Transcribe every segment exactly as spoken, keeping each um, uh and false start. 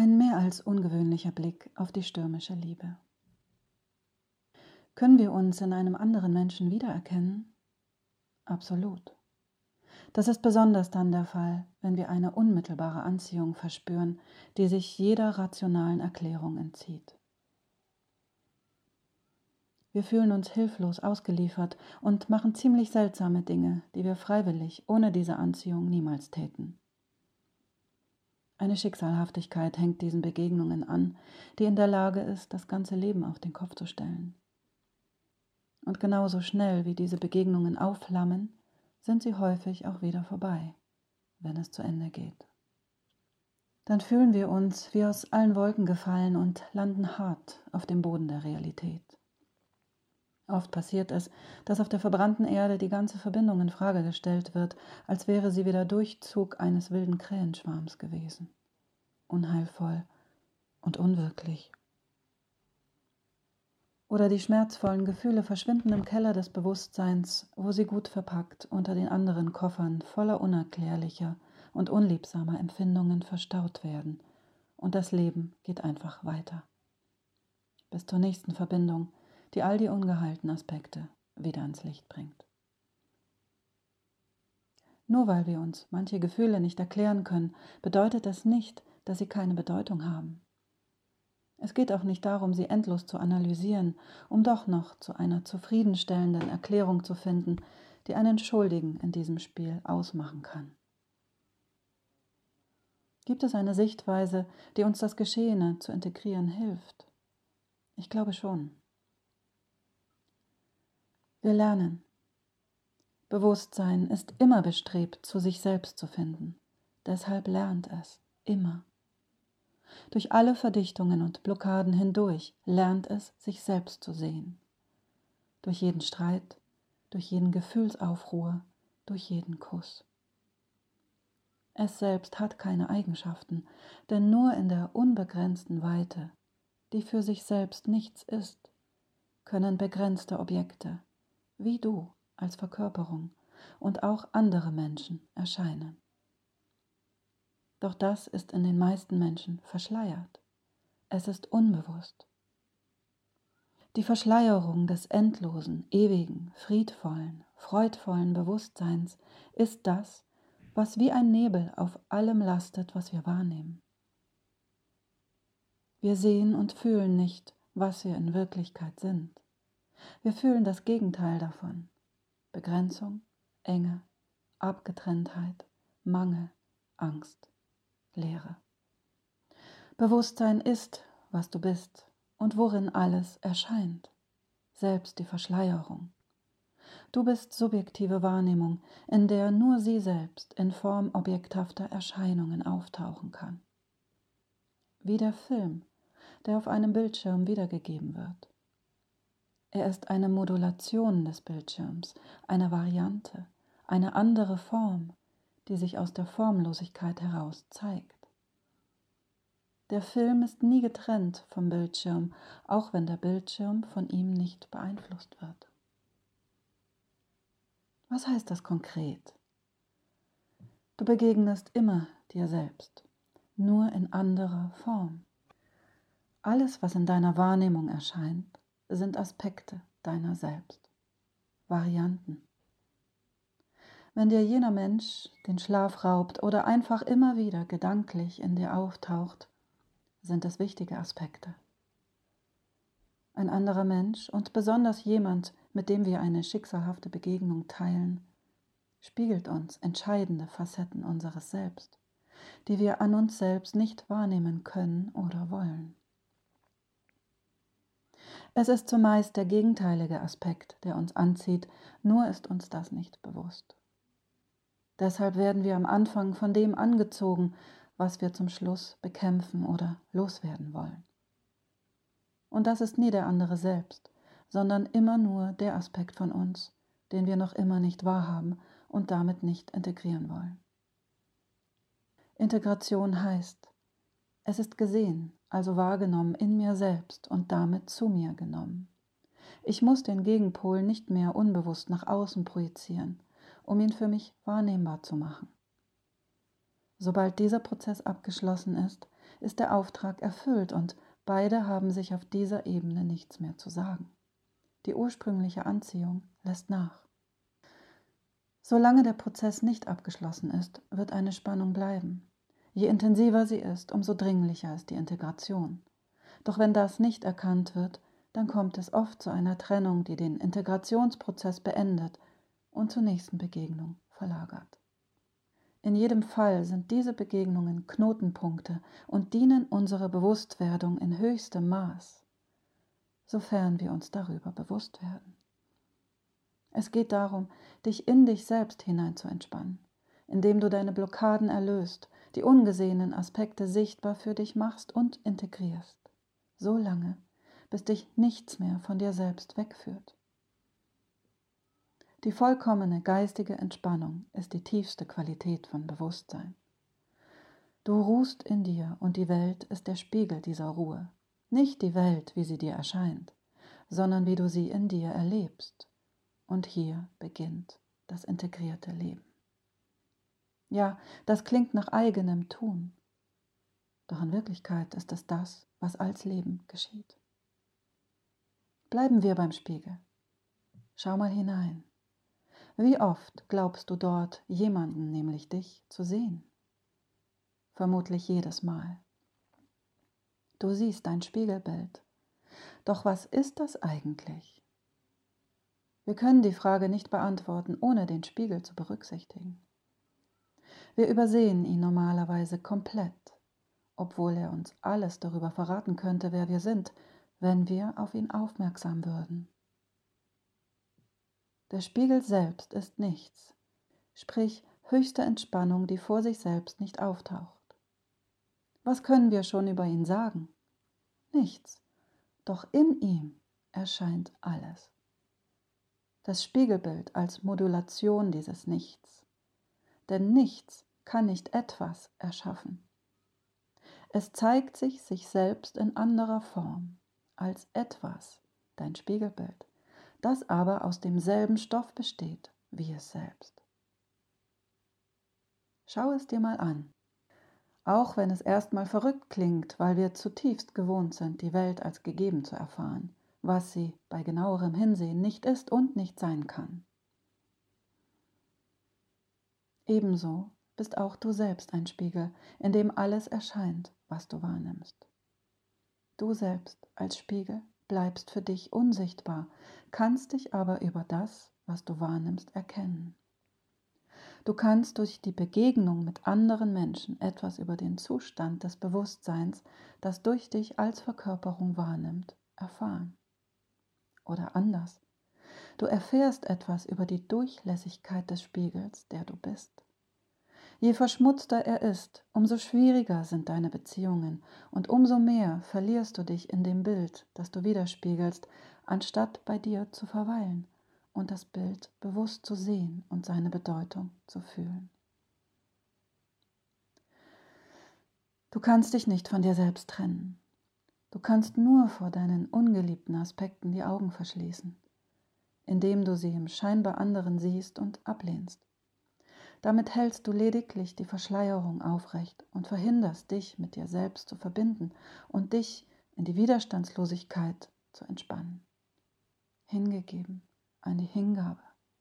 Ein mehr als ungewöhnlicher Blick auf die stürmische Liebe. Können wir uns in einem anderen Menschen wiedererkennen? Absolut. Das ist besonders dann der Fall, wenn wir eine unmittelbare Anziehung verspüren, die sich jeder rationalen Erklärung entzieht. Wir fühlen uns hilflos ausgeliefert und machen ziemlich seltsame Dinge, die wir freiwillig ohne diese Anziehung niemals täten. Eine Schicksalhaftigkeit hängt diesen Begegnungen an, die in der Lage ist, das ganze Leben auf den Kopf zu stellen. Und genauso schnell wie diese Begegnungen aufflammen, sind sie häufig auch wieder vorbei, wenn es zu Ende geht. Dann fühlen wir uns wie aus allen Wolken gefallen und landen hart auf dem Boden der Realität. Oft passiert es, dass auf der verbrannten Erde die ganze Verbindung in Frage gestellt wird, als wäre sie wie der Durchzug eines wilden Krähenschwarms gewesen. Unheilvoll und unwirklich. Oder die schmerzvollen Gefühle verschwinden im Keller des Bewusstseins, wo sie gut verpackt unter den anderen Koffern voller unerklärlicher und unliebsamer Empfindungen verstaut werden. Und das Leben geht einfach weiter. Bis zur nächsten Verbindung, die all die ungeheilten Aspekte wieder ans Licht bringt. Nur weil wir uns manche Gefühle nicht erklären können, bedeutet das nicht, dass sie keine Bedeutung haben. Es geht auch nicht darum, sie endlos zu analysieren, um doch noch zu einer zufriedenstellenden Erklärung zu finden, die einen Schuldigen in diesem Spiel ausmachen kann. Gibt es eine Sichtweise, die uns das Geschehene zu integrieren hilft? Ich glaube schon. Wir lernen. Bewusstsein ist immer bestrebt, zu sich selbst zu finden. Deshalb lernt es immer. Durch alle Verdichtungen und Blockaden hindurch lernt es, sich selbst zu sehen. Durch jeden Streit, durch jeden Gefühlsaufruhr, durch jeden Kuss. Es selbst hat keine Eigenschaften, denn nur in der unbegrenzten Weite, die für sich selbst nichts ist, können begrenzte Objekte, wie du als Verkörperung und auch andere Menschen erscheinen. Doch das ist in den meisten Menschen verschleiert. Es ist unbewusst. Die Verschleierung des endlosen, ewigen, friedvollen, freudvollen Bewusstseins ist das, was wie ein Nebel auf allem lastet, was wir wahrnehmen. Wir sehen und fühlen nicht, was wir in Wirklichkeit sind. Wir fühlen das Gegenteil davon. Begrenzung, Enge, Abgetrenntheit, Mangel, Angst, Leere. Bewusstsein ist, was du bist und worin alles erscheint, selbst die Verschleierung. Du bist subjektive Wahrnehmung, in der nur sie selbst in Form objekthafter Erscheinungen auftauchen kann. Wie der Film, der auf einem Bildschirm wiedergegeben wird. Er ist eine Modulation des Bildschirms, eine Variante, eine andere Form, die sich aus der Formlosigkeit heraus zeigt. Der Film ist nie getrennt vom Bildschirm, auch wenn der Bildschirm von ihm nicht beeinflusst wird. Was heißt das konkret? Du begegnest immer dir selbst, nur in anderer Form. Alles, was in deiner Wahrnehmung erscheint, sind Aspekte deiner selbst, Varianten. Wenn dir jener Mensch den Schlaf raubt oder einfach immer wieder gedanklich in dir auftaucht, sind es wichtige Aspekte. Ein anderer Mensch und besonders jemand, mit dem wir eine schicksalhafte Begegnung teilen, spiegelt uns entscheidende Facetten unseres Selbst, die wir an uns selbst nicht wahrnehmen können oder wollen. Es ist zumeist der gegenteilige Aspekt, der uns anzieht, nur ist uns das nicht bewusst. Deshalb werden wir am Anfang von dem angezogen, was wir zum Schluss bekämpfen oder loswerden wollen. Und das ist nie der andere selbst, sondern immer nur der Aspekt von uns, den wir noch immer nicht wahrhaben und damit nicht integrieren wollen. Integration heißt, es ist gesehen, also wahrgenommen in mir selbst und damit zu mir genommen. Ich muss den Gegenpol nicht mehr unbewusst nach außen projizieren, um ihn für mich wahrnehmbar zu machen. Sobald dieser Prozess abgeschlossen ist, ist der Auftrag erfüllt und beide haben sich auf dieser Ebene nichts mehr zu sagen. Die ursprüngliche Anziehung lässt nach. Solange der Prozess nicht abgeschlossen ist, wird eine Spannung bleiben. Je intensiver sie ist, umso dringlicher ist die Integration. Doch wenn das nicht erkannt wird, dann kommt es oft zu einer Trennung, die den Integrationsprozess beendet und zur nächsten Begegnung verlagert. In jedem Fall sind diese Begegnungen Knotenpunkte und dienen unserer Bewusstwerdung in höchstem Maß, sofern wir uns darüber bewusst werden. Es geht darum, dich in dich selbst hinein zu entspannen, indem du deine Blockaden erlöst, die ungesehenen Aspekte sichtbar für dich machst und integrierst, so lange, bis dich nichts mehr von dir selbst wegführt. Die vollkommene geistige Entspannung ist die tiefste Qualität von Bewusstsein. Du ruhst in dir und die Welt ist der Spiegel dieser Ruhe. Nicht die Welt, wie sie dir erscheint, sondern wie du sie in dir erlebst. Und hier beginnt das integrierte Leben. Ja, das klingt nach eigenem Tun. Doch in Wirklichkeit ist es das, was als Leben geschieht. Bleiben wir beim Spiegel. Schau mal hinein. Wie oft glaubst du dort jemanden, nämlich dich, zu sehen? Vermutlich jedes Mal. Du siehst dein Spiegelbild. Doch was ist das eigentlich? Wir können die Frage nicht beantworten, ohne den Spiegel zu berücksichtigen. Wir übersehen ihn normalerweise komplett, obwohl er uns alles darüber verraten könnte, wer wir sind, wenn wir auf ihn aufmerksam würden. Der Spiegel selbst ist nichts, sprich höchste Entspannung, die vor sich selbst nicht auftaucht. Was können wir schon über ihn sagen? Nichts, doch in ihm erscheint alles. Das Spiegelbild als Modulation dieses Nichts. Denn nichts kann nicht etwas erschaffen. Es zeigt sich sich selbst in anderer Form, als etwas, dein Spiegelbild, das aber aus demselben Stoff besteht wie es selbst. Schau es dir mal an, auch wenn es erstmal verrückt klingt, weil wir zutiefst gewohnt sind, die Welt als gegeben zu erfahren, was sie bei genauerem Hinsehen nicht ist und nicht sein kann. Ebenso bist auch du selbst ein Spiegel, in dem alles erscheint, was du wahrnimmst. Du selbst als Spiegel bleibst für dich unsichtbar, kannst dich aber über das, was du wahrnimmst, erkennen. Du kannst durch die Begegnung mit anderen Menschen etwas über den Zustand des Bewusstseins, das durch dich als Verkörperung wahrnimmt, erfahren. Oder anders. Du erfährst etwas über die Durchlässigkeit des Spiegels, der du bist. Je verschmutzter er ist, umso schwieriger sind deine Beziehungen und umso mehr verlierst du dich in dem Bild, das du widerspiegelst, anstatt bei dir zu verweilen und das Bild bewusst zu sehen und seine Bedeutung zu fühlen. Du kannst dich nicht von dir selbst trennen. Du kannst nur vor deinen ungeliebten Aspekten die Augen verschließen, indem du sie im scheinbar anderen siehst und ablehnst. Damit hältst du lediglich die Verschleierung aufrecht und verhinderst dich, mit dir selbst zu verbinden und dich in die Widerstandslosigkeit zu entspannen. Hingegeben an die Hingabe.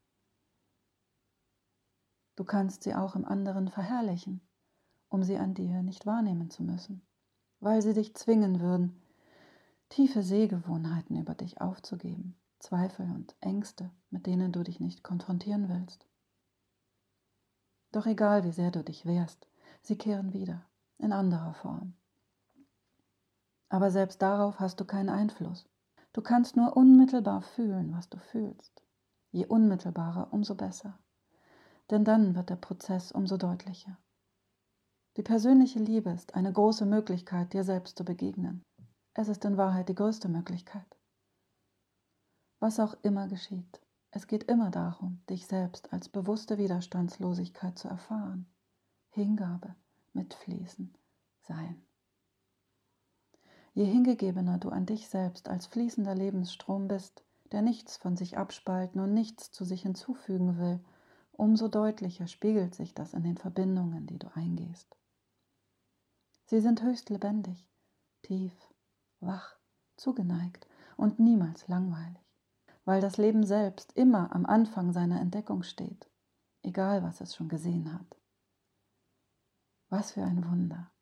Du kannst sie auch im anderen verherrlichen, um sie an dir nicht wahrnehmen zu müssen, weil sie dich zwingen würden, tiefe Sehgewohnheiten über dich aufzugeben, Zweifel und Ängste, mit denen du dich nicht konfrontieren willst. Doch egal, wie sehr du dich wehrst, sie kehren wieder, in anderer Form. Aber selbst darauf hast du keinen Einfluss. Du kannst nur unmittelbar fühlen, was du fühlst. Je unmittelbarer, umso besser. Denn dann wird der Prozess umso deutlicher. Die persönliche Liebe ist eine große Möglichkeit, dir selbst zu begegnen. Es ist in Wahrheit die größte Möglichkeit. Was auch immer geschieht, es geht immer darum, dich selbst als bewusste Widerstandslosigkeit zu erfahren. Hingabe, Mitfließen, Sein. Je hingegebener du an dich selbst als fließender Lebensstrom bist, der nichts von sich abspalten und nichts zu sich hinzufügen will, umso deutlicher spiegelt sich das in den Verbindungen, die du eingehst. Sie sind höchst lebendig, tief, wach, zugeneigt und niemals langweilig, weil das Leben selbst immer am Anfang seiner Entdeckung steht, egal was es schon gesehen hat. Was für ein Wunder!